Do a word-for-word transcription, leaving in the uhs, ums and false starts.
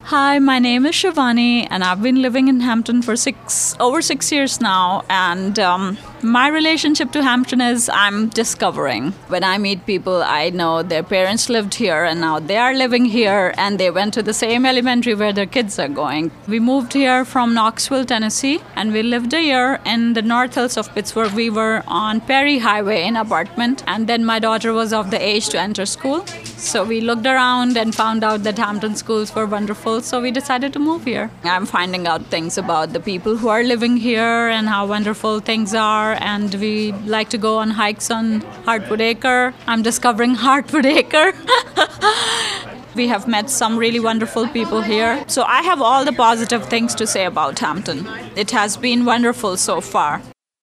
Hi, my name is Shivani, and I've been living in Hampton for six over six years now. And um, my relationship to Hampton is I'm discovering. When I meet people, I know their parents lived here, and now they are living here, and they went to the same elementary where their kids are going. We moved here from Knoxville, Tennessee, and we lived a year in the North Hills of Pittsburgh. We were on Perry Highway in apartment, and then my daughter was of the age to enter school. So we looked around and found out that Hampton schools were wonderful, so we decided to move here. I'm finding out things about the people who are living here and how wonderful things are, and we like to go on hikes on Hartwood Acre. I'm discovering Hartwood Acre. We have met some really wonderful people here. So I have all the positive things to say about Hampton. It has been wonderful so far.